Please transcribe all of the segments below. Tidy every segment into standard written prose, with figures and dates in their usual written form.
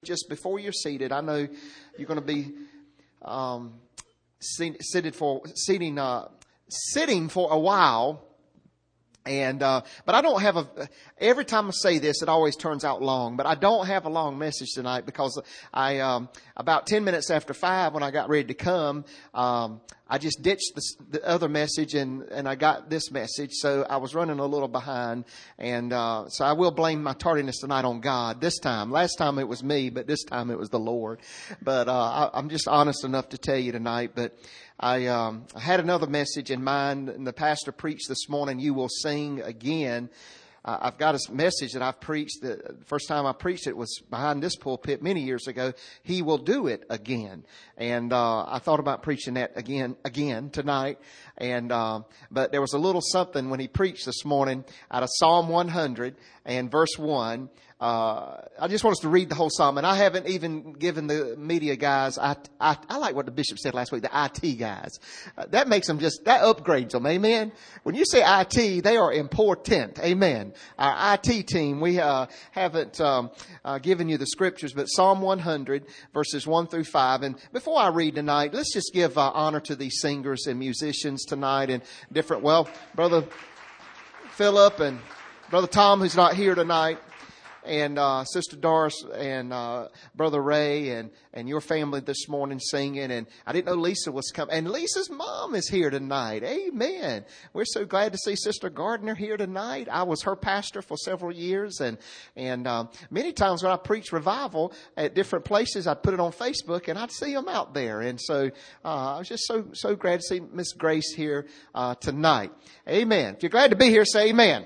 just before you're seated, I know you're going to be sitting for a while. And, but I don't have every time I say this, it always turns out long, but I don't have a long message tonight because about 10 minutes after 5 when I got ready to come, I just ditched the other message and I got this message. So I was running a little behind. And, so I will blame my tardiness tonight on God this time. Last time it was me, but this time it was the Lord. But, I'm just honest enough to tell you tonight, but I had another message in mind, and the pastor preached this morning, "You will sing again." I've got a message that I've preached. The first time I preached it was behind this pulpit many years ago. "He will do it again." And I thought about preaching that again tonight. And but there was a little something when he preached this morning out of Psalm 100 and verse 1. I just want us to read the whole psalm, and I haven't even given the media guys. I like what the bishop said last week. The IT guys, that makes them that upgrades them. Amen. When you say IT, they are important. Amen. Our IT team, we haven't given you the scriptures, but Psalm 100 verses 1 through 5. And before I read tonight, let's just give honor to these singers and musicians tonight, and Brother Philip and Brother Tom, who's not here tonight, and Sister Doris and Brother Ray and your family this morning singing. And I didn't know Lisa was coming. And Lisa's mom is here tonight. Amen. We're so glad to see Sister Gardner here tonight. I was her pastor for several years. And many times when I preach revival at different places, I'd put it on Facebook and I'd see them out there. And so I was just so glad to see Miss Grace here tonight. Amen. If you're glad to be here, say amen.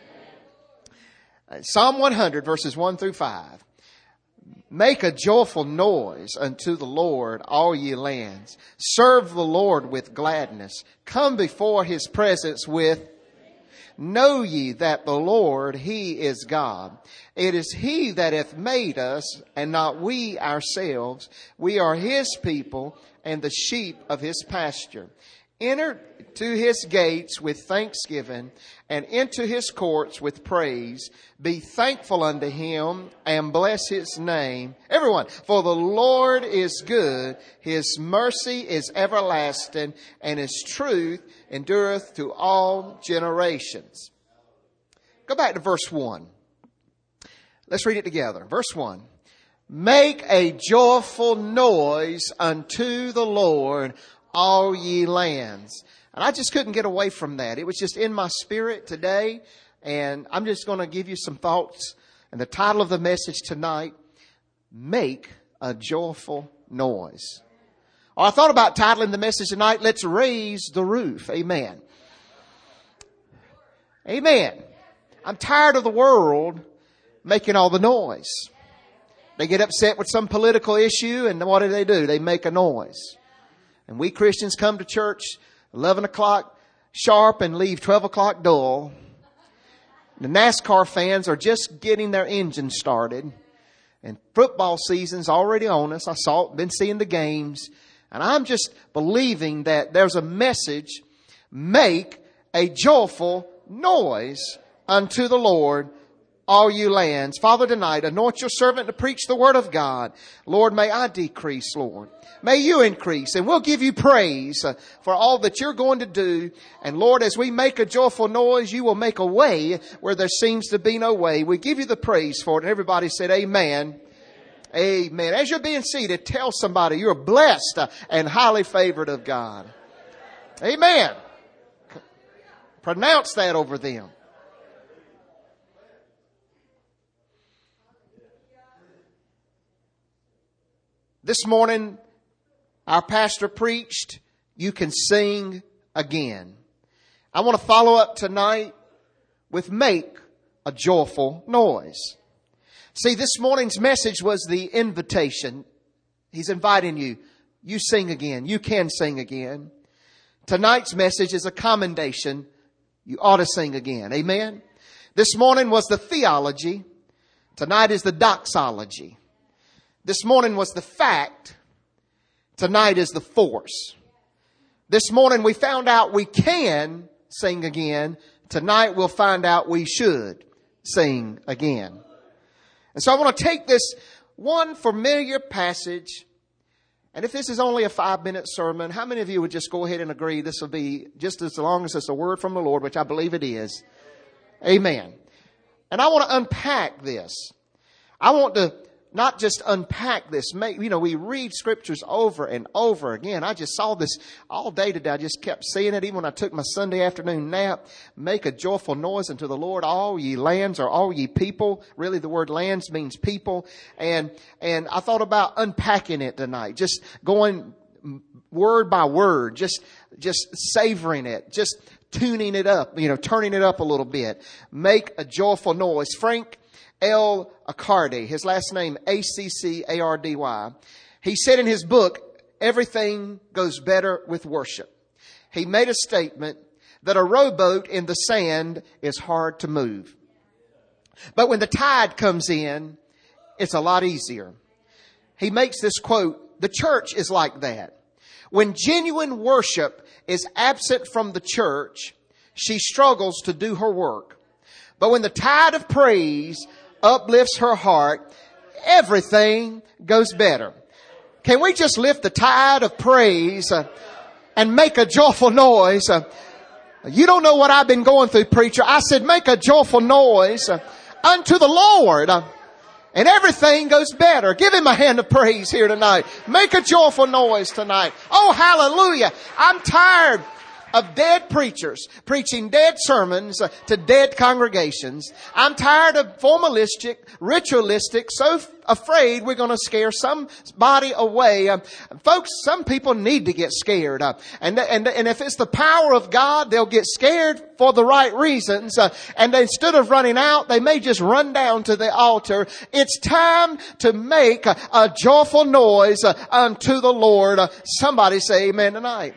Psalm 100 verses 1 through 5. "Make a joyful noise unto the Lord, all ye lands. Serve the Lord with gladness. Come before his presence with... Know ye that the Lord, he is God. It is he that hath made us, and not we ourselves. We are his people, and the sheep of his pasture. Enter to his gates with thanksgiving, and into his courts with praise. Be thankful unto him, and bless his name." Everyone, "For the Lord is good, his mercy is everlasting, and his truth endureth to all generations." Go back to verse 1. Let's read it together. Verse 1. "Make a joyful noise unto the Lord, all ye lands." And I just couldn't get away from that. It was just in my spirit today. And I'm just going to give you some thoughts. And the title of the message tonight, "Make a Joyful Noise." Or I thought about titling the message tonight, "Let's Raise the Roof." Amen. Amen. I'm tired of the world making all the noise. They get upset with some political issue, and what do? They make a noise. And we Christians come to church 11 o'clock sharp and leave 12 o'clock dull. The NASCAR fans are just getting their engine started. And football season's already on us. Been seeing the games. And I'm just believing that there's a message, "Make a joyful noise unto the Lord, all you lands." Father, tonight, anoint your servant to preach the word of God. Lord, may I decrease, Lord. May you increase, and we'll give you praise for all that you're going to do. And Lord, as we make a joyful noise, you will make a way where there seems to be no way. We give you the praise for it. And everybody said amen. Amen. As you're being seated, tell somebody you're blessed and highly favored of God. Amen. Pronounce that over them. This morning, our pastor preached, "You can sing again." I want to follow up tonight with "Make a Joyful Noise." See, this morning's message was the invitation. He's inviting you. You sing again. You can sing again. Tonight's message is a commendation. You ought to sing again. Amen. This morning was the theology. Tonight is the doxology. This morning was the fact. Tonight is the force. This morning we found out we can sing again. Tonight we'll find out we should sing again. And so I want to take this one familiar passage. And if this is only a 5-minute sermon, how many of you would just go ahead and agree this will be just as long as it's a word from the Lord, which I believe it is. Amen. And I want to unpack this. I want to not just unpack this. We read scriptures over and over again. I just saw this all day today. I just kept seeing it even when I took my Sunday afternoon nap. Make a joyful noise unto the Lord, all ye lands, or all ye people. Really, the word lands means people. And I thought about unpacking it tonight. Just going word by word. Just savoring it. Just tuning it up. Turning it up a little bit. Make a joyful noise. Frank L. Accardy, his last name Accardy. He said in his book, Everything Goes Better with Worship. He made a statement that a rowboat in the sand is hard to move. But when the tide comes in, it's a lot easier. He makes this quote, the church is like that. When genuine worship is absent from the church, she struggles to do her work. But when the tide of praise uplifts her heart, everything goes better. Can we just lift the tide of praise and make a joyful noise? You don't know what I've been going through, preacher. I said, make a joyful noise unto the Lord, and everything goes better. Give him a hand of praise here tonight. Make a joyful noise tonight. Oh, hallelujah. I'm tired of dead preachers preaching dead sermons to dead congregations. I'm tired of formalistic, ritualistic, so afraid we're going to scare somebody away. Folks, some people need to get scared. And if it's the power of God, they'll get scared for the right reasons. And instead of running out, they may just run down to the altar. It's time to make a joyful noise unto the Lord. Somebody say amen tonight.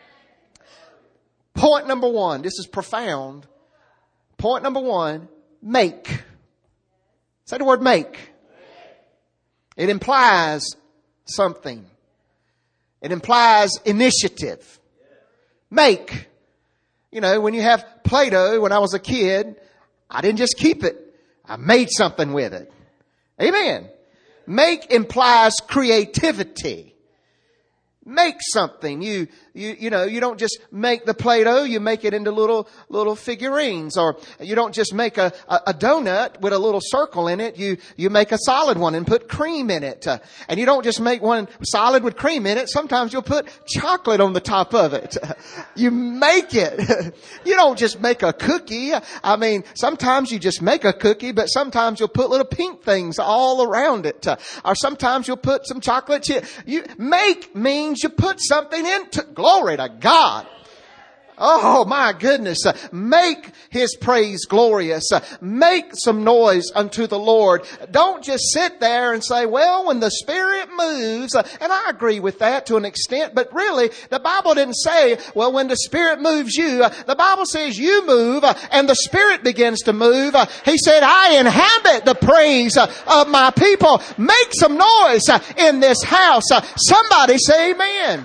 Point number one. This is profound. Point number one. Make. Say the word make. It implies something. It implies initiative. Make. When you have Play-Doh, when I was a kid, I didn't just keep it. I made something with it. Amen. Make implies creativity. Make something. You don't just make the Play-Doh, you make it into little figurines. Or you don't just make a donut with a little circle in it. You make a solid one and put cream in it. And you don't just make one solid with cream in it. Sometimes you'll put chocolate on the top of it. You make it. You don't just make a cookie. Sometimes you just make a cookie, but sometimes you'll put little pink things all around it. Or sometimes you'll put some chocolate chip. You make means you put something into. Glory to God. Oh my goodness. Make his praise glorious. Make some noise unto the Lord. Don't just sit there and say, well, when the Spirit moves, and I agree with that to an extent, but really the Bible didn't say, well, when the Spirit moves you, the Bible says you move and the Spirit begins to move. He said, I inhabit the praise of my people. Make some noise in this house. Somebody say amen.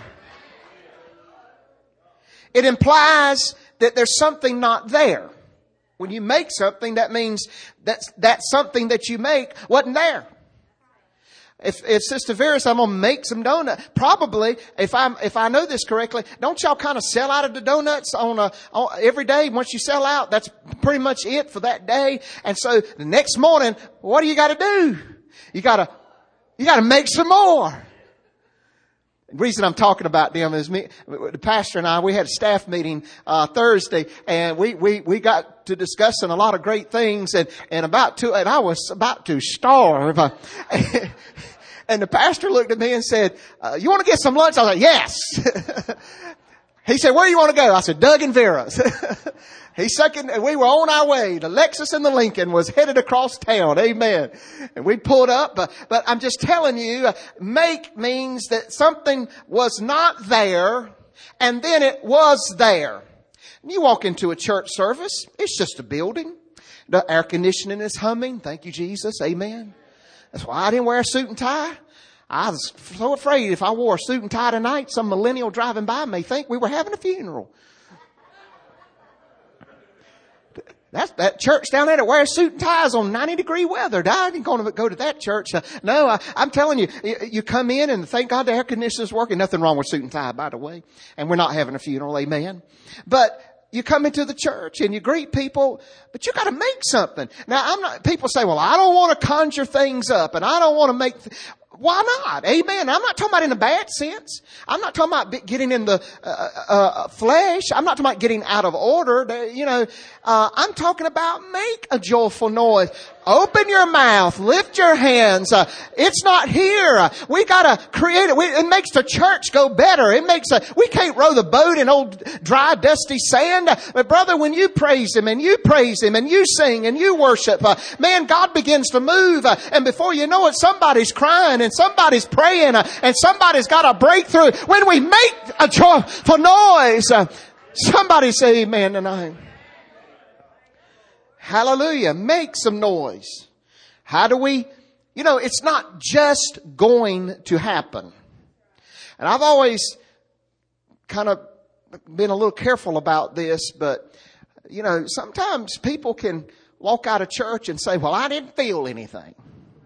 It implies that there's something not there. When you make something, that means that something that you make wasn't there. If Sister Vera said, I'm going to make some donuts, probably, if I know this correctly, don't y'all kind of sell out of the donuts on every day? Once you sell out, that's pretty much it for that day. And so the next morning, what do you got to do? You got to make some more. The reason I'm talking about them is the pastor and I, we had a staff meeting, Thursday, and we got to discussing a lot of great things and I was about to starve. And the pastor looked at me and said, you want to get some lunch? I was like, yes. He said, where do you want to go? I said, Doug and Vera's. And we were on our way. The Lexus and the Lincoln was headed across town. Amen. And we pulled up. But I'm just telling you, make means that something was not there and then it was there. You walk into a church service. It's just a building. The air conditioning is humming. Thank you, Jesus. Amen. That's why I didn't wear a suit and tie. I was so afraid if I wore a suit and tie tonight, some millennial driving by may think we were having a funeral. That's that church down there that wears suit and ties on 90-degree weather. I ain't going to go to that church. No, I'm telling you, you come in and thank God the air conditioner's working. Nothing wrong with suit and tie, by the way. And we're not having a funeral, amen. But you come into the church and you greet people, but you got to make something. Now, people say, well, I don't want to conjure things up and I don't want to make, why not? Amen. I'm not talking about in a bad sense. I'm not talking about getting in the flesh. I'm not talking about getting out of order. I'm talking about make a joyful noise. Open your mouth. Lift your hands. It's not here. We gotta create it. It makes the church go better. We can't row the boat in old dry, dusty sand. But brother, when you praise Him and you praise Him and you sing and you worship, man, God begins to move. And before you know it, somebody's crying and somebody's praying and somebody's got a breakthrough. When we make a joyful noise, somebody say amen tonight. Hallelujah. Make some noise. How do we, it's not just going to happen. And I've always kind of been a little careful about this, but, sometimes people can walk out of church and say, well, I didn't feel anything.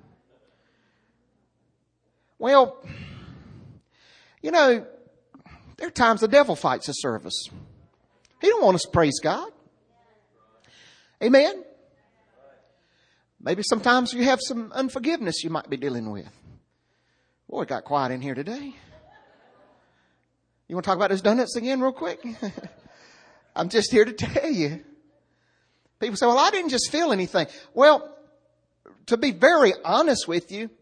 Well, there are times the devil fights a service. He don't want us to praise God. Amen. Maybe sometimes you have some unforgiveness you might be dealing with. Boy, it got quiet in here today. You want to talk about those donuts again real quick? I'm just here to tell you. People say, well, I didn't just feel anything. Well, to be very honest with you,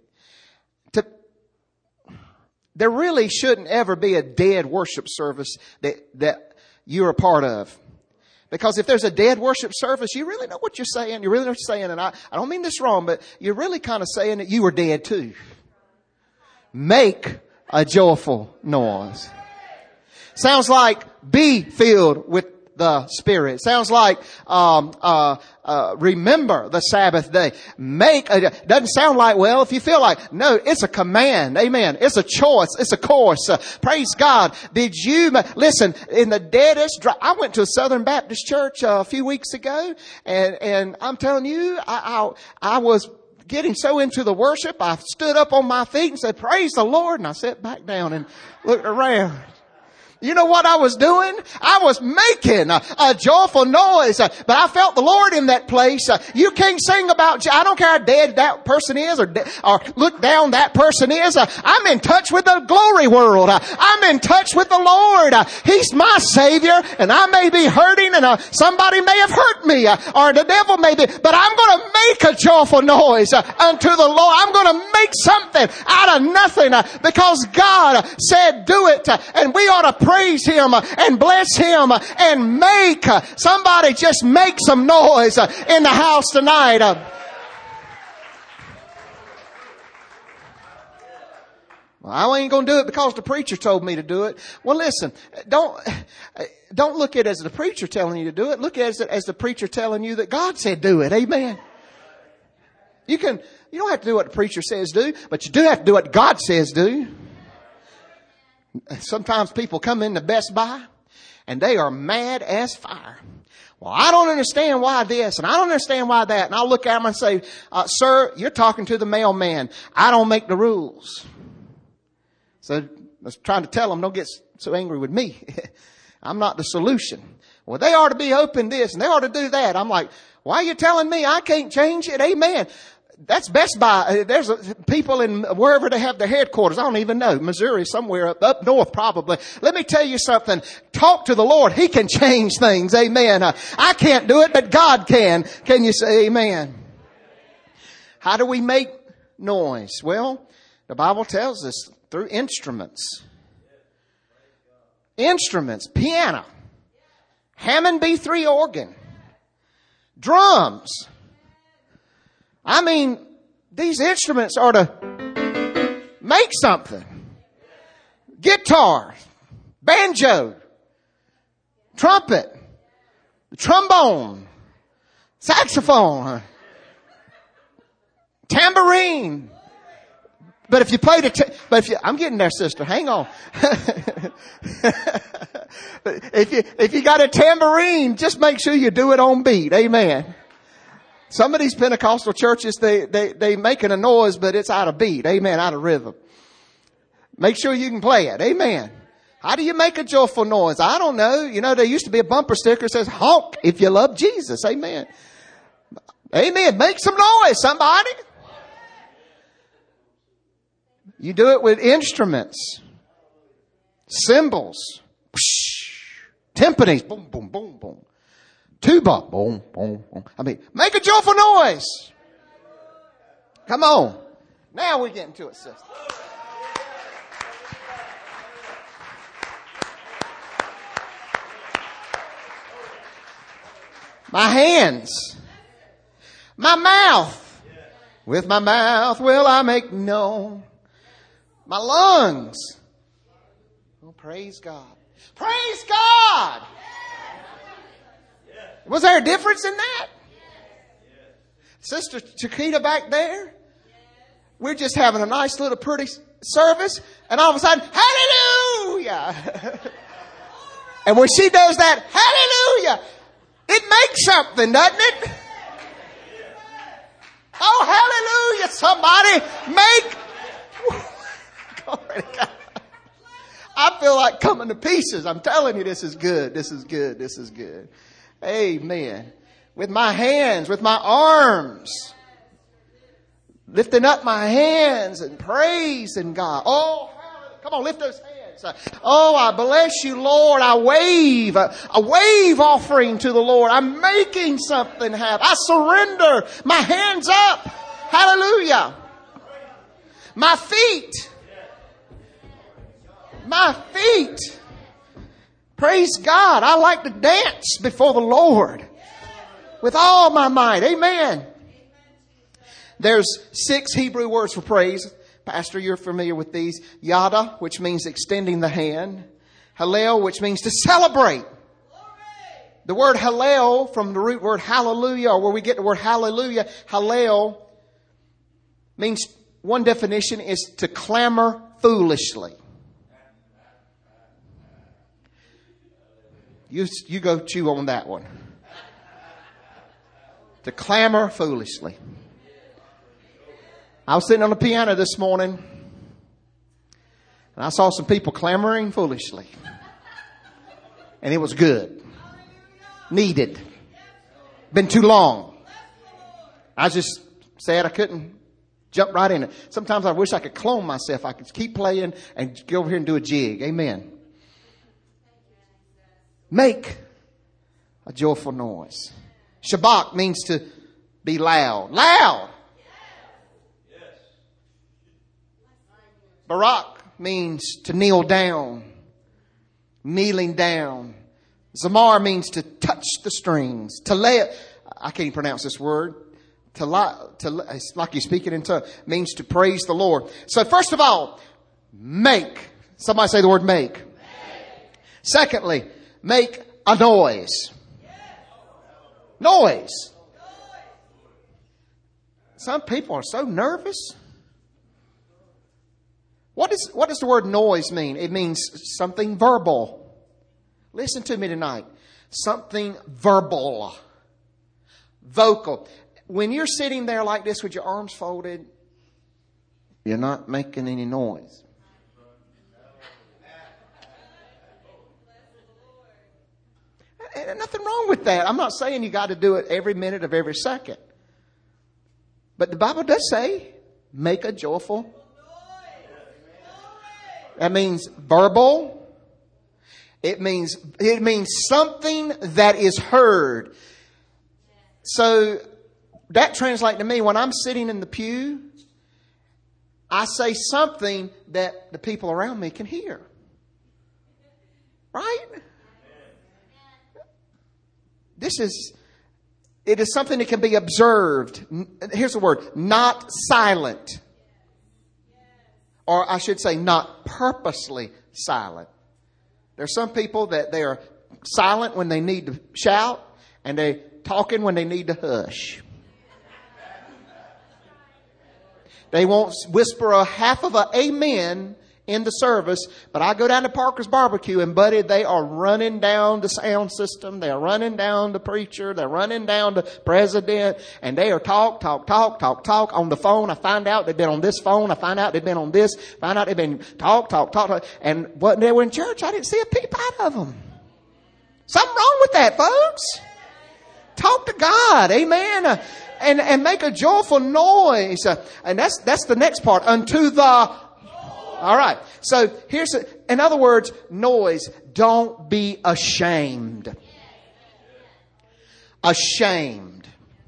there really shouldn't ever be a dead worship service that you're a part of. Because if there's a dead worship service, you really know what you're saying. You really know what you're saying. And I don't mean this wrong, but you're really kind of saying that you were dead too. Make a joyful noise. Sounds like be filled with the Spirit. Sounds like remember the Sabbath day. Doesn't sound like, well, if you feel like, no, it's a command. Amen. It's a choice. It's a course. Praise God. Did you listen in the deadest I went to a Southern Baptist church a few weeks ago, and I'm telling you, I was getting so into the worship, I stood up on my feet and said, praise the Lord, and I sat back down and looked around. You know what I was doing? I was making a joyful noise, but I felt the Lord in that place. You can't sing about, I don't care how dead that person is or look down that person is. I'm in touch with the glory world. I'm in touch with the Lord. He's my Savior, and I may be hurting, and somebody may have hurt me, or the devil may be, but I'm going to make a joyful noise unto the Lord. I'm going to make something out of nothing because God said do it, and we ought to praise Him and bless Him and make somebody just make some noise in the house tonight. Well, I ain't going to do it because the preacher told me to do it. Well, listen, don't look at it as the preacher telling you to do it. Look at it as the preacher telling you that God said do it. Amen. You don't have to do what the preacher says do, but you do have to do what God says do. Sometimes people come into Best Buy and they are mad as fire. Well, I don't understand why this and I don't understand why that. And I'll look at them and say, sir, you're talking to the mailman. I don't make the rules. So I was trying to tell them, don't get so angry with me. I'm not the solution. Well, they ought to be open this and they ought to do that. I'm like, why are you telling me I can't change it? Amen. That's Best Buy. There's people in wherever they have their headquarters. I don't even know. Missouri, somewhere up north probably. Let me tell you something. Talk to the Lord. He can change things. Amen. I can't do it, but God can. Can you say amen? How do we make noise? Well, the Bible tells us through instruments. Instruments. Piano. Hammond B3 organ. Drums. I mean, these instruments are to make something. Guitar, banjo, trumpet, trombone, saxophone, tambourine. But if you played I'm getting there, sister. Hang on. If you got a tambourine, just make sure you do it on beat. Amen. Some of these Pentecostal churches, they making a noise, but it's out of beat. Amen. Out of rhythm. Make sure you can play it. Amen. How do you make a joyful noise? I don't know. You know, there used to be a bumper sticker that says, honk if you love Jesus. Amen. Amen. Make some noise, somebody. You do it with instruments, cymbals, timpanis, boom, boom, boom, boom, tuba, boom, boom, boom. I mean, make a joyful noise. Come on. Now we're getting to it, sister. My hands, my mouth. With my mouth will I make known. My lungs. Oh, praise God. Praise God. Was there a difference in that? Sister Chiquita back there? We're just having a nice little pretty service. And all of a sudden, hallelujah. And when she does that, hallelujah, it makes something, doesn't it? Oh, hallelujah, somebody. Make... Glory to God. I feel like coming to pieces. I'm telling you, this is good. This is good. This is good. Amen. With my hands, with my arms, lifting up my hands and praising God. Oh, come on, lift those hands. Oh, I bless you, Lord. I wave a wave offering to the Lord. I'm making something happen. I surrender my hands up. Hallelujah. My feet. My feet. Praise God. I like to dance before the Lord with all my might. Amen. There's 6 Hebrew words for praise. Pastor, you're familiar with these. Yada, which means extending the hand. Hallel, which means to celebrate. The word hallel, from the root word hallelujah, or where we get the word hallelujah, hallel, means, one definition is to clamor foolishly. You go chew on that one. To clamor foolishly. I was sitting on the piano this morning and I saw some people clamoring foolishly. And it was good. Needed. Been too long. I just said I couldn't jump right in it. Sometimes I wish I could clone myself. I could keep playing and go over here and do a jig. Amen. Make a joyful noise. Shabach means to be loud. Loud! Barak means to kneel down. Kneeling down. Zamar means to touch the strings. Talea, I can't even pronounce this word. It's like you speak it in tongues. Means to praise the Lord. So first of all, make. Somebody say the word make. Secondly, make a noise. Noise. Some people are so nervous. What does the word noise mean? It means something verbal. Listen to me tonight. Something verbal. Vocal. When you're sitting there like this with your arms folded, you're not making any noise. And nothing wrong with that. I'm not saying you got to do it every minute of every second. But the Bible does say, make a joyful. That means verbal. It means something that is heard. So that translates to me, when I'm sitting in the pew, I say something that the people around me can hear. Right? It is something that can be observed. Here's the word, not silent. Or I should say not purposely silent. There's some people that they are silent when they need to shout and they're talking when they need to hush. They won't whisper a half of a amen in the service, but I go down to Parker's Barbecue and buddy, they are running down the sound system. They're running down the preacher. They're running down the president, and they are talk on the phone. I find out they've been on this phone. I find out they've been on this. Find out they've been talk. And when they were in church, I didn't see a peep out of them. Something wrong with that, folks. Talk to God. Amen. And make a joyful noise. And that's the next part. Unto the... All right. So in other words, noise. Don't be ashamed. Ashamed.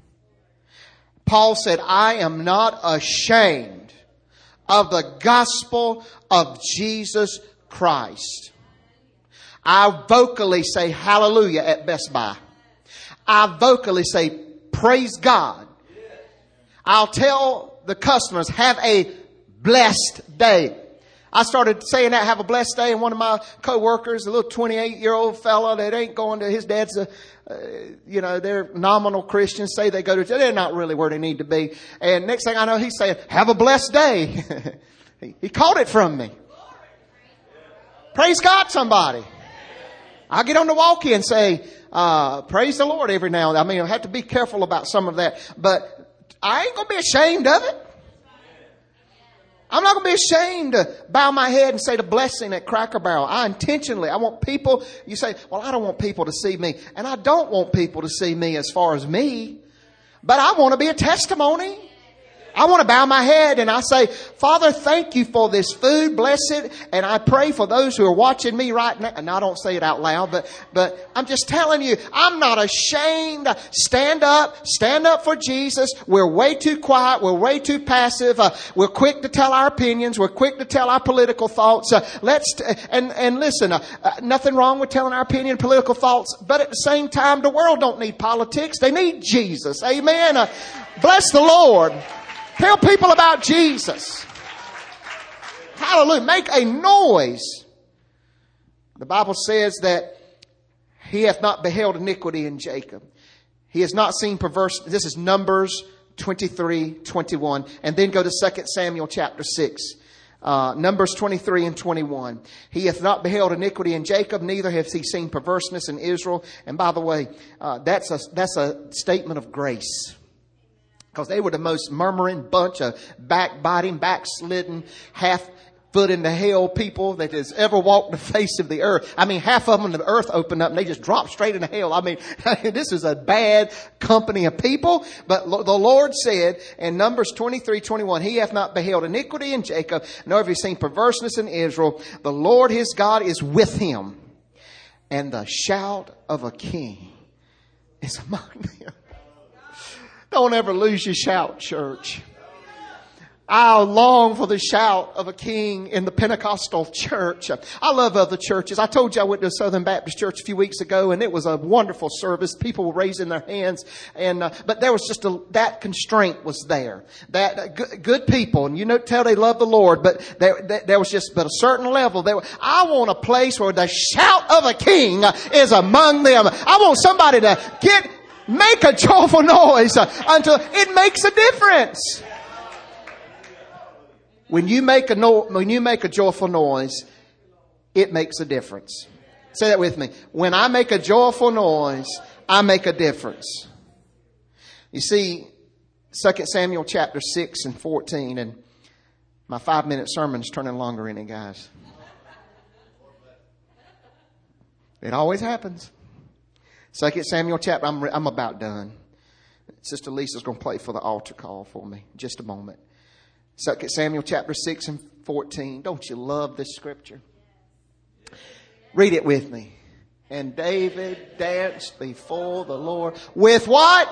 Paul said, I am not ashamed of the gospel of Jesus Christ. I vocally say hallelujah at Best Buy. I vocally say praise God. I'll tell the customers, have a blessed day. I started saying that, have a blessed day, and one of my co-workers, a little 28-year-old fella that ain't going to, his dad's they're nominal Christians, say they go to church. They're not really where they need to be. And next thing I know, he's saying, have a blessed day. He caught it from me. Praise God, somebody. I get on the walkie and say, praise the Lord every now and then. I mean, I have to be careful about some of that, but I ain't going to be ashamed of it. I'm not going to be ashamed to bow my head and say the blessing at Cracker Barrel. I want people, you say, well, I don't want people to see me. And I don't want people to see me as far as me. But I want to be a testimony. I want to bow my head and I say, Father, thank you for this food. Bless it. And I pray for those who are watching me right now. And I don't say it out loud, but I'm just telling you, I'm not ashamed. Stand up for Jesus. We're way too quiet. We're way too passive. We're quick to tell our opinions. We're quick to tell our political thoughts. And listen, nothing wrong with telling our opinion, political thoughts. But at the same time, the world don't need politics. They need Jesus. Amen. Bless the Lord. Tell people about Jesus. Hallelujah. Make a noise. The Bible says that he hath not beheld iniquity in Jacob. He has not seen perverse. This is Numbers 23:21. And then go to 2 Samuel chapter 6. Numbers 23 and 21. He hath not beheld iniquity in Jacob, neither hath he seen perverseness in Israel. And by the way, that's a statement of grace. Because they were the most murmuring bunch of backbiting, backslidden, half foot into hell people that has ever walked the face of the earth. I mean, half of them, the earth opened up and they just dropped straight into hell. I mean, this is a bad company of people. But the Lord said in Numbers 23:21, he hath not beheld iniquity in Jacob, nor have he seen perverseness in Israel. The Lord his God is with him, and the shout of a king is among them. Don't ever lose your shout, church. I long for the shout of a king in the Pentecostal church. I love other churches. I told you I went to a Southern Baptist church a few weeks ago, and it was a wonderful service. People were raising their hands, but there was just that constraint was there. That good people, and tell they love the Lord, but there was just but a certain level. I want a place where the shout of a king is among them. I want somebody to make a joyful noise until it makes a difference. When you make a joyful noise, it makes a difference. Say that with me. When I make a joyful noise, I make a difference. You see, 2 Samuel chapter 6 and 14, and my 5-minute sermon's turning longer in it, guys. It always happens. 2 Samuel chapter, I'm about done. Sister Lisa's going to play for the altar call for me in just a moment. 2 Samuel chapter 6 and 14. Don't you love this scripture? Read it with me. And David danced before the Lord with what?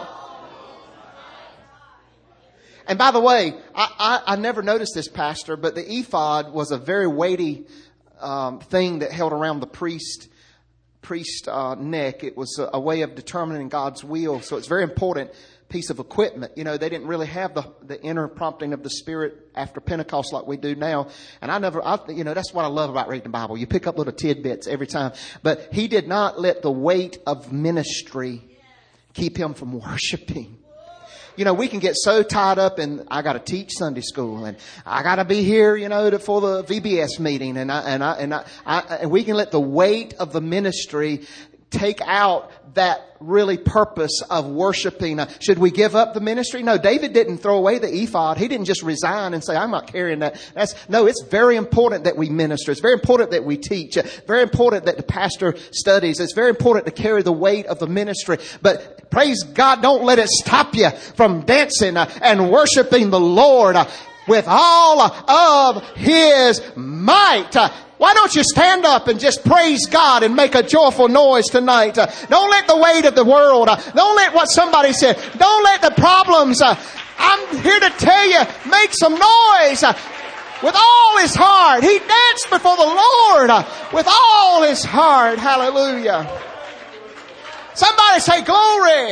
And by the way, I never noticed this, Pastor, but the ephod was a very weighty thing that held around the priest neck. It was a way of determining God's will. So it's a very important piece of equipment. They didn't really have the inner prompting of the Spirit after Pentecost like we do now. And that's what I love about reading the Bible. You pick up little tidbits every time. But he did not let the weight of ministry keep him from worshiping. we can get so tied up in, I got to teach Sunday school and I got to be here, for the VBS meeting, and we can let the weight of the ministry take out that really purpose of worshiping. Should we give up the ministry? No, David didn't throw away the ephod. He didn't just resign and say, I'm not carrying that. No, it's very important that we minister. It's very important that we teach. Very important that the pastor studies. It's very important to carry the weight of the ministry. But praise God, don't let it stop you from dancing and worshiping the Lord with all of His might. Why don't you stand up and just praise God and make a joyful noise tonight? Don't let the weight of the world, don't let what somebody said, don't let the problems, I'm here to tell you, make some noise with all his heart. He danced before the Lord with all his heart. Hallelujah. Somebody say glory.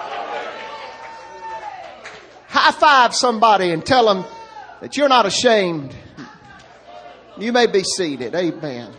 High five somebody and tell them that you're not ashamed. You may be seated. Amen.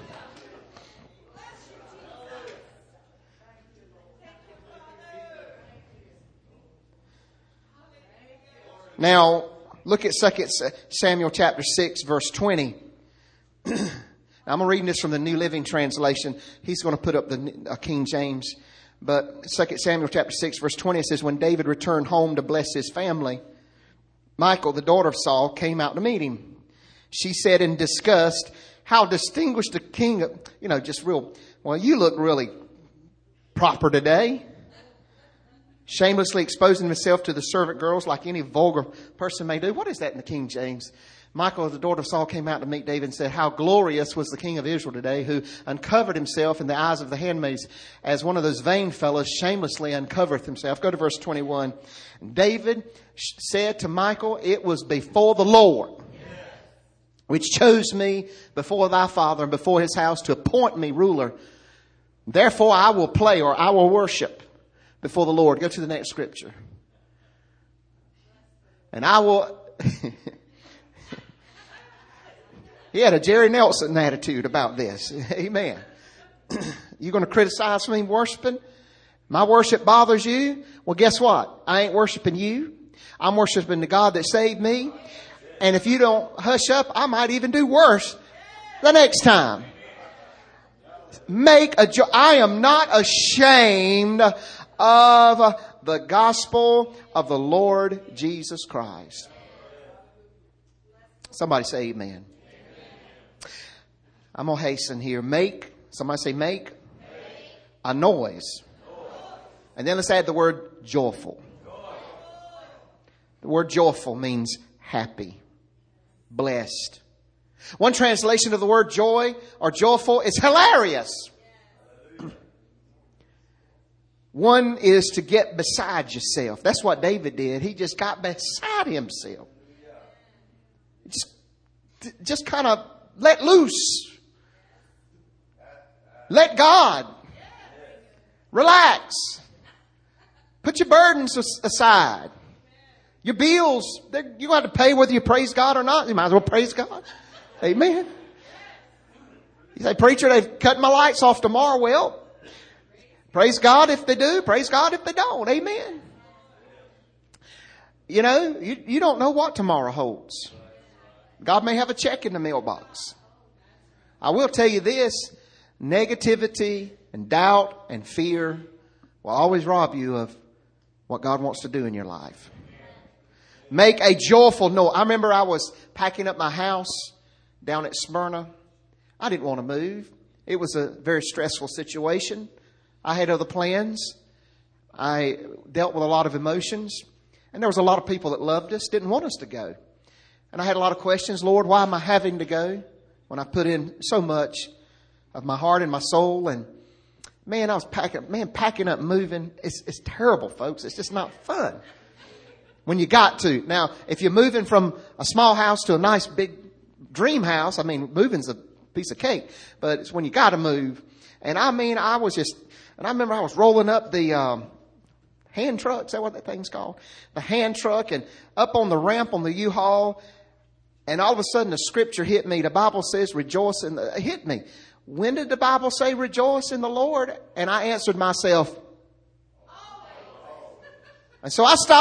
Now, look at 2 Samuel chapter 6, verse 20. I'm reading this from the New Living Translation. He's going to put up the King James. But 2 Samuel chapter 6, verse 20, it says, when David returned home to bless his family, Michal, the daughter of Saul, came out to meet him. She said in disgust, how distinguished the king, well, you look really proper today. Shamelessly exposing himself to the servant girls like any vulgar person may do. What is that in the King James? Michal, the daughter of Saul, came out to meet David and said, how glorious was the king of Israel today, who uncovered himself in the eyes of the handmaids, as one of those vain fellows shamelessly uncovereth himself. Go to verse 21. David said to Michal, it was before the Lord, which chose me before thy father and before his house to appoint me ruler. Therefore I will play, or I will worship before the Lord. Go to the next scripture. And I will... He had a Jerry Nelson attitude about this. Amen. You going to criticize me worshiping? My worship bothers you? Well, guess what? I ain't worshiping you. I'm worshiping the God that saved me. And if you don't hush up, I might even do worse the next time. I am not ashamed of the gospel of the Lord Jesus Christ. Somebody say amen. I'm going to hasten here. Somebody say make a noise. And then let's add the word joyful. The word joyful means happy, blessed. One translation of the word joy or joyful is hilarious. One is to get beside yourself. That's what David did. He just got beside himself. Just kind of let loose. Let God. Relax. Put your burdens aside. Your bills, you're going to have to pay whether you praise God or not. You might as well praise God. Amen. You say, preacher, they've cut my lights off tomorrow. Well, praise God if they do. Praise God if they don't. Amen. You don't know what tomorrow holds. God may have a check in the mailbox. I will tell you this. Negativity and doubt and fear will always rob you of what God wants to do in your life. Make a joyful noise. I remember I was packing up my house down at Smyrna. I didn't want to move. It was a very stressful situation. I had other plans. I dealt with a lot of emotions. And there was a lot of people that loved us, didn't want us to go. And I had a lot of questions. Lord, why am I having to go when I put in so much of my heart and my soul? And man, I was packing up, moving. It's terrible, folks. It's just not fun when you got to. Now, if you're moving from a small house to a nice big dream house, moving's a piece of cake, but it's when you got to move. And I remember I was rolling up the hand truck. Is that what that thing's called? The hand truck, and up on the ramp on the U-Haul. And all of a sudden the scripture hit me. The Bible says rejoice it hit me. When did the Bible say rejoice in the Lord? And I answered myself. And so I stopped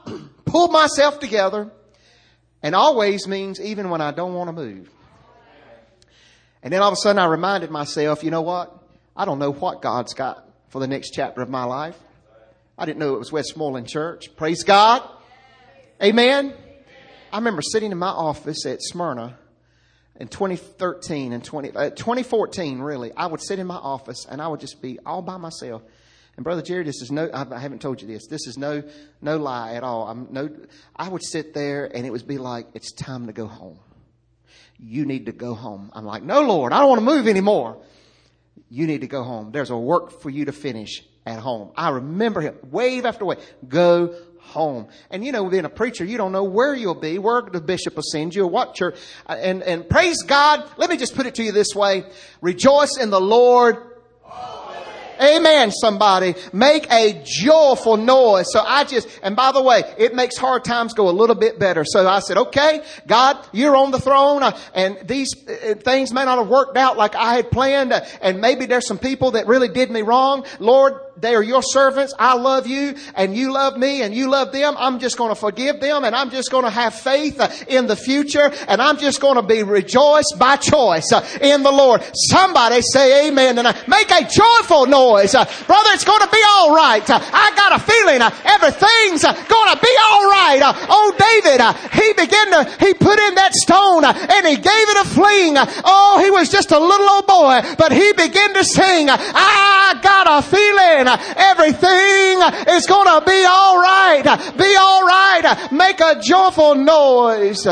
pulled myself together, and always means even when I don't want to move. And then all of a sudden I reminded myself, you know what? I don't know what God's got for the next chapter of my life. I didn't know it was Westmoreland Church. Praise God. Amen. I remember sitting in my office at Smyrna in 2013 and 2014, really. I would sit in my office and I would just be all by myself. And Brother Jerry, this is I haven't told you this. This is no lie at all. I would sit there and it would be like, it's time to go home. You need to go home. I'm like, no, Lord, I don't want to move anymore. You need to go home. There's a work for you to finish at home. I remember him, wave after wave, go home. And being a preacher, you don't know where you'll be, where the bishop will send you, or what church. And praise God. Let me just put it to you this way. Rejoice in the Lord. Amen, somebody. Make a joyful noise. And by the way, it makes hard times go a little bit better. So I said, okay, God, you're on the throne. And these things may not have worked out like I had planned. And maybe there's some people that really did me wrong. Lord, they are your servants. I love you and you love me and you love them. I'm just going to forgive them and I'm just going to have faith in the future. And I'm just going to be rejoiced by choice in the Lord. Somebody say amen tonight. Make a joyful noise. Brother, it's going to be all right. I got a feeling everything's going to be all right. David, he put in that stone and he gave it a fling. He was just a little old boy, but he began to sing. I got a feeling everything is going to be all right. Be all right. Make a joyful noise.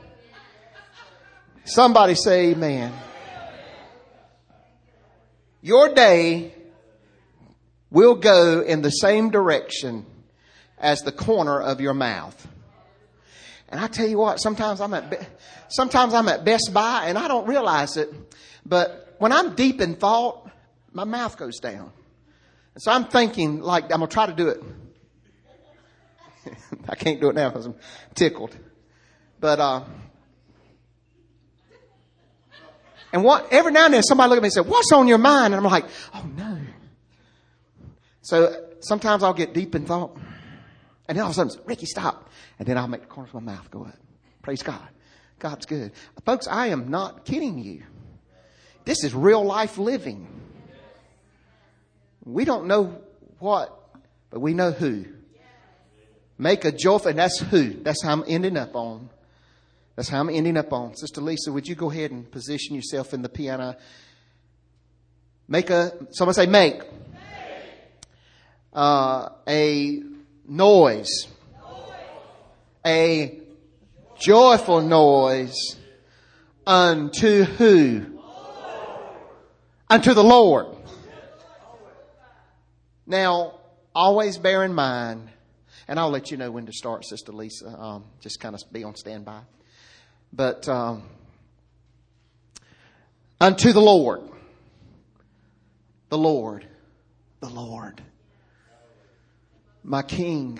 Somebody say amen. Your day will go in the same direction as the corner of your mouth. And I tell you what, sometimes I'm at Best Buy and I don't realize it. But when I'm deep in thought, my mouth goes down. And so I'm thinking like I'm going to try to do it. I can't do it now because I'm tickled. But, every now and then somebody look at me and say, what's on your mind? And I'm like, oh no. So sometimes I'll get deep in thought. And then all of a sudden, Ricky, stop. And then I'll make the corners of my mouth go up. Praise God. God's good. Folks, I am not kidding you. This is real life living. We don't know what, but we know who. Make a joyful, and that's who. That's how I'm ending up on. That's how I'm ending up on. Sister Lisa, would you go ahead and position yourself in the piano? Someone say make. A noise. A joyful noise unto who? Unto the Lord. Now, always bear in mind, and I'll let you know when to start, Sister Lisa. Just kind of be on standby. But unto the Lord. The Lord. The Lord. My King.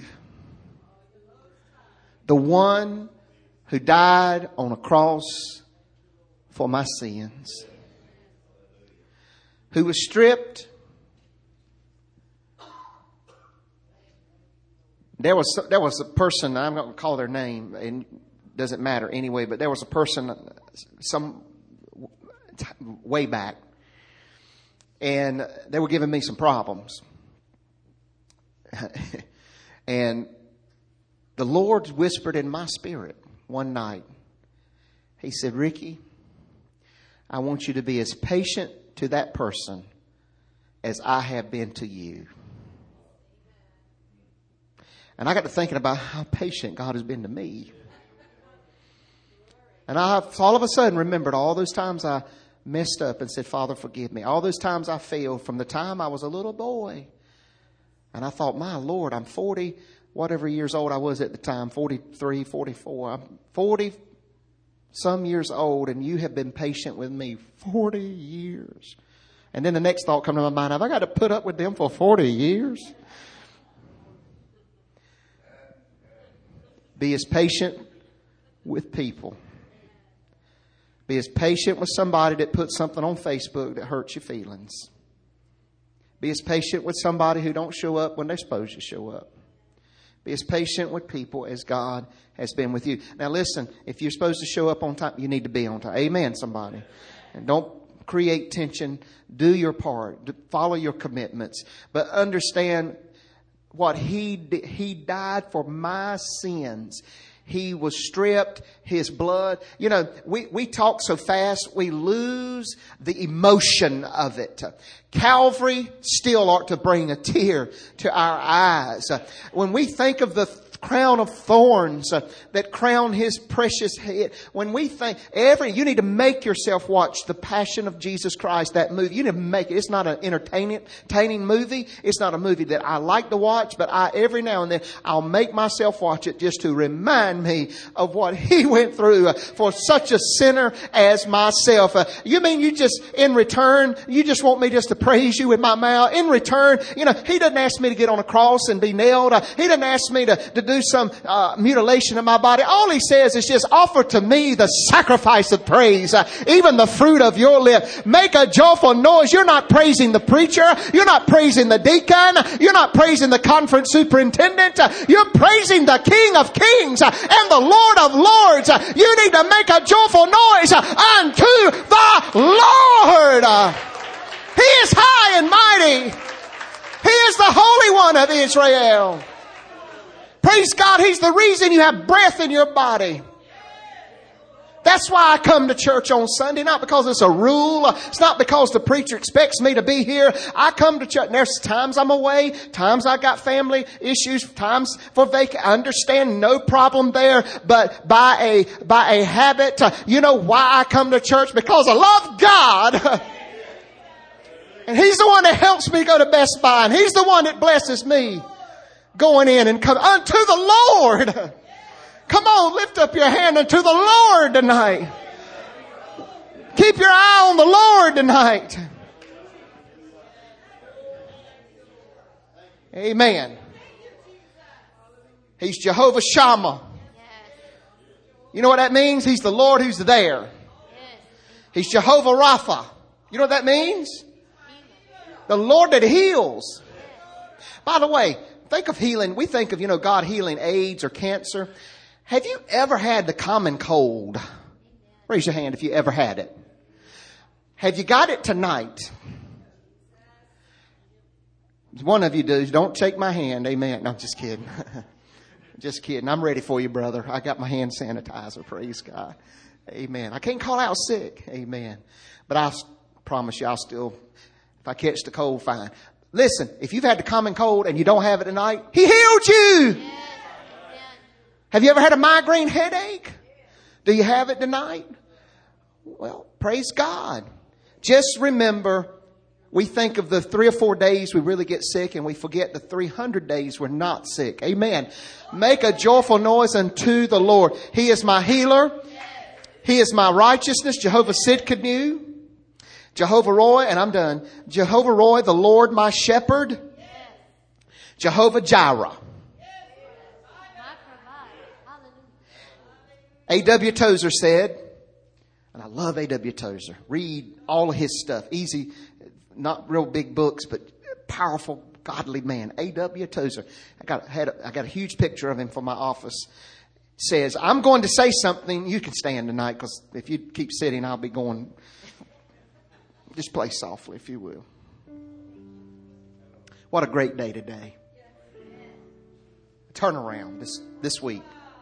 The one who died on a cross for my sins. Who was stripped. There was a person, I'm not going to call their name, and it doesn't matter anyway, but there was a person some way back, and they were giving me some problems. And the Lord whispered in my spirit one night. He said, Ricky, I want you to be as patient to that person as I have been to you. And I got to thinking about how patient God has been to me. And I all of a sudden remembered all those times I messed up and said, Father, forgive me. All those times I failed from the time I was a little boy. And I thought, my Lord, I'm 40, whatever years old I was at the time, 43, 44. I'm 40 some years old, and you have been patient with me 40 years. And then the next thought come to my mind, have I got to put up with them for 40 years? Be as patient with people. Be as patient with somebody that puts something on Facebook that hurts your feelings. Be as patient with somebody who don't show up when they're supposed to show up. Be as patient with people as God has been with you. Now listen, if you're supposed to show up on time, you need to be on time. Amen, somebody. And don't create tension. Do your part. Follow your commitments. But understand what He died for my sins. He was stripped, His blood. You know, we talk so fast, we lose the emotion of it. Calvary still ought to bring a tear to our eyes. When we think of the crown of thorns that crown His precious head. When we think you need to make yourself watch The Passion of Jesus Christ, that movie. You need to make it. It's not an entertaining movie. It's not a movie that I like to watch, but every now and then I'll make myself watch it just to remind me of what He went through for such a sinner as myself. You mean you just, in return, you just want me just to praise you with my mouth? In return, you know, He doesn't ask me to get on a cross and be nailed. He doesn't ask me to do some mutilation of my body. All He says is just offer to me the sacrifice of praise, even the fruit of your lip. Make a joyful noise. You're not praising the preacher. You're not praising the deacon. You're not praising the conference superintendent. You're praising the King of Kings and the Lord of Lords. You need to make a joyful noise unto the Lord. He is high and mighty. He is the Holy One of Israel. Praise God, He's the reason you have breath in your body. That's why I come to church on Sunday. Not because it's a rule. It's not because the preacher expects me to be here. I come to church. And there's times I'm away. Times I got family issues. Times for vacation. I understand, no problem there. But by a habit, you know why I come to church? Because I love God. And He's the one that helps me go to Best Buy. And He's the one that blesses me. Going in and come unto the Lord. Come on, lift up your hand unto the Lord tonight. Keep your eye on the Lord tonight. Amen. He's Jehovah Shammah. You know what that means? He's the Lord who's there. He's Jehovah Rapha. You know what that means? The Lord that heals. By the way, think of healing. We think of, you know, God healing AIDS or cancer. Have you ever had the common cold? Raise your hand if you ever had it. Have you got it tonight? One of you does. Don't shake my hand. Amen. No, I'm just kidding. Just kidding. I'm ready for you, brother. I got my hand sanitizer. Praise God. Amen. I can't call out sick. Amen. But I promise you, I'll still, if I catch the cold, fine. Listen, if you've had the common cold and you don't have it tonight, He healed you. Yes. Have you ever had a migraine headache? Do you have it tonight? Well, praise God. Just remember, we think of the 3 or 4 days we really get sick and we forget the 300 days we're not sick. Amen. Make a joyful noise unto the Lord. He is my healer. He is my righteousness. Jehovah Sidkenu. Jehovah Roy, and I'm done. Jehovah Roy, the Lord my shepherd. Jehovah Jireh. A.W. Tozer said, and I love A.W. Tozer. Read all of his stuff. Easy, not real big books, but powerful, godly man. A.W. Tozer. I got a huge picture of him for my office. Says, I'm going to say something. You can stand tonight, because if you keep sitting, I'll be going. Just play softly, if you will. What a great day today. Turn around this week.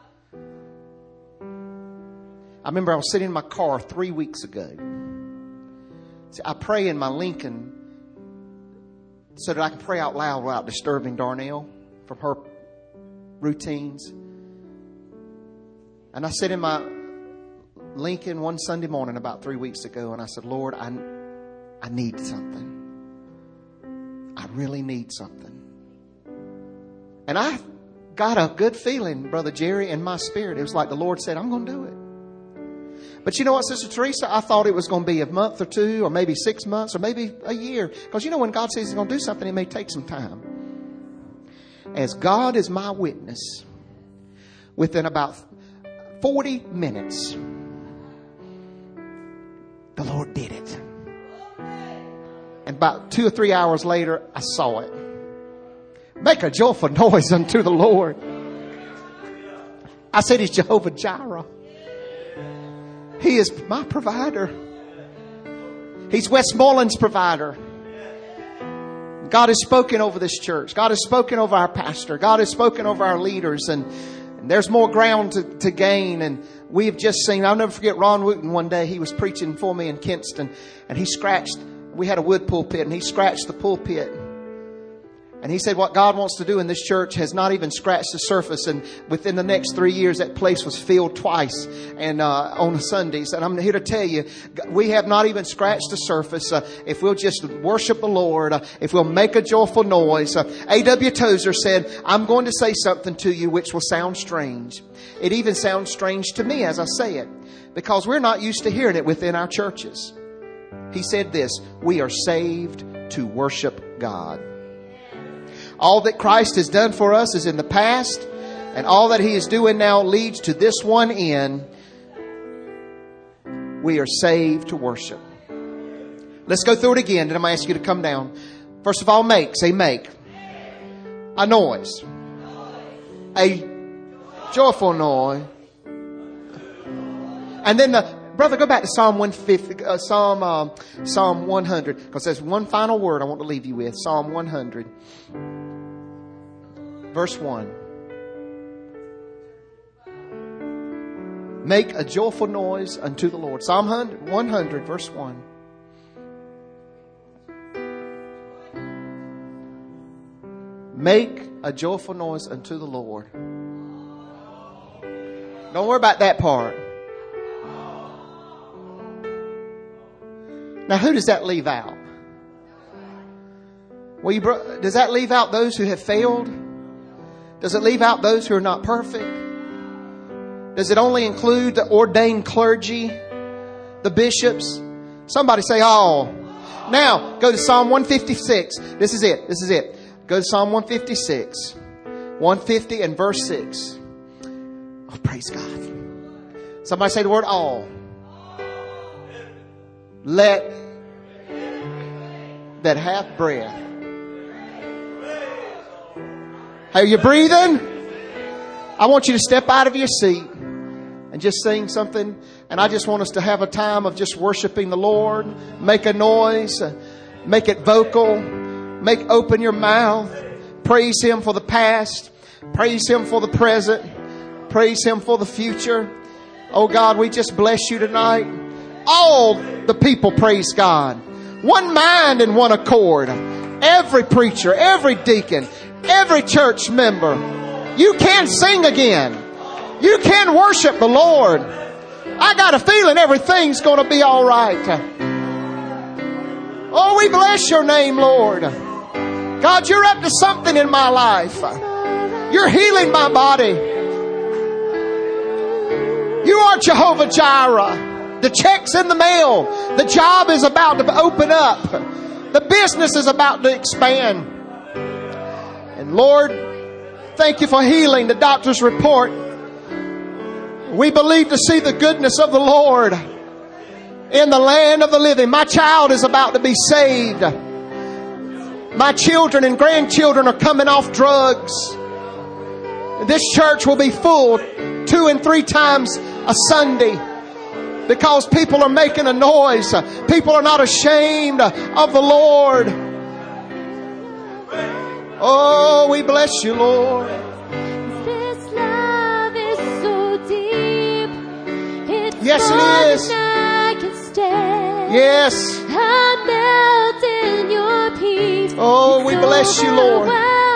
I remember I was sitting in my car 3 weeks ago. See, I pray in my Lincoln so that I can pray out loud without disturbing Darnell from her routines. And I sat in my Lincoln one Sunday morning about 3 weeks ago, and I said, Lord, I need something. I really need something. And I got a good feeling, Brother Jerry, in my spirit. It was like the Lord said, I'm going to do it. But you know what, Sister Teresa? I thought it was going to be a month or two, or maybe 6 months, or maybe a year. Because you know, when God says He's going to do something, it may take some time. As God is my witness, within about 40 minutes, the Lord did it. And about 2 or 3 hours later, I saw it. Make a joyful noise unto the Lord. I said He's Jehovah Jireh. He is my provider. He's Westmoreland's provider. God has spoken over this church. God has spoken over our pastor. God has spoken over our leaders. And there's more ground to gain. And we have just seen, I'll never forget Ron Wooten one day. He was preaching for me in Kinston. And we had a wood pulpit. And he scratched the pulpit. And he said what God wants to do in this church has not even scratched the surface. And within the next 3 years, that place was filled twice and on Sundays. And I'm here to tell you, we have not even scratched the surface. If we'll just worship the Lord, if we'll make a joyful noise. A.W. Tozer said, I'm going to say something to you which will sound strange. It even sounds strange to me as I say it, because we're not used to hearing it within our churches. He said this: we are saved to worship God. All that Christ has done for us is in the past, and all that He is doing now leads to this one end. We are saved to worship. Let's go through it again, and I'm going to ask you to come down. First of all, make. Say make. A noise. A joyful noise. And then brother, go back to Psalm 150, Psalm 100, because there's one final word I want to leave you with. Psalm 100, verse 1. Make a joyful noise unto the Lord. Psalm 100, verse 1. Make a joyful noise unto the Lord. Don't worry about that part. Now, who does that leave out? Well, does that leave out those who have failed? Does it leave out those who are not perfect? Does it only include the ordained clergy, the bishops? Somebody say all. Now, go to Psalm 156. This is it. Go to Psalm 156. 150 and verse 6. Oh, praise God. Somebody say the word all. Let that hath breath. Are you breathing? I want you to step out of your seat and just sing something. And I just want us to have a time of just worshiping the Lord. Make a noise. Make it vocal. Open your mouth. Praise Him for the past. Praise Him for the present. Praise Him for the future. Oh God, we just bless You tonight. All the people praise God. One mind and one accord. Every preacher, every deacon, every church member. You can sing again. You can worship the Lord. I got a feeling everything's going to be all right. Oh, we bless Your name, Lord. God, You're up to something in my life. You're healing my body. You are Jehovah Jireh. The check's in the mail. The job is about to open up. The business is about to expand. And Lord, thank You for healing the doctor's report. We believe to see the goodness of the Lord in the land of the living. My child is about to be saved. My children and grandchildren are coming off drugs. This church will be full 2 and 3 times a Sunday, because people are making a noise. People are not ashamed of the Lord. Oh, we bless You, Lord. This love is so deep. It's yes, more it is. Than I can stand. Yes. I melt in Your peace. Oh, we bless You, Lord.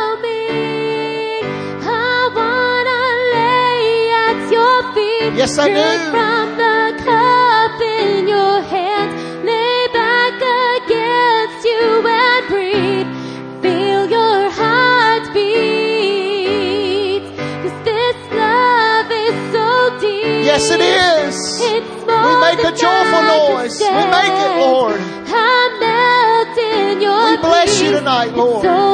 I wanna lay at Your feet. Yes, I Drink do. from the cup in Your hands. Lay back against You and breathe. Feel Your heartbeat. 'Cause this love is so deep. Yes, it is. We make a joyful noise. We make it, Lord. I melt in Your We bless peace. You tonight, Lord. It's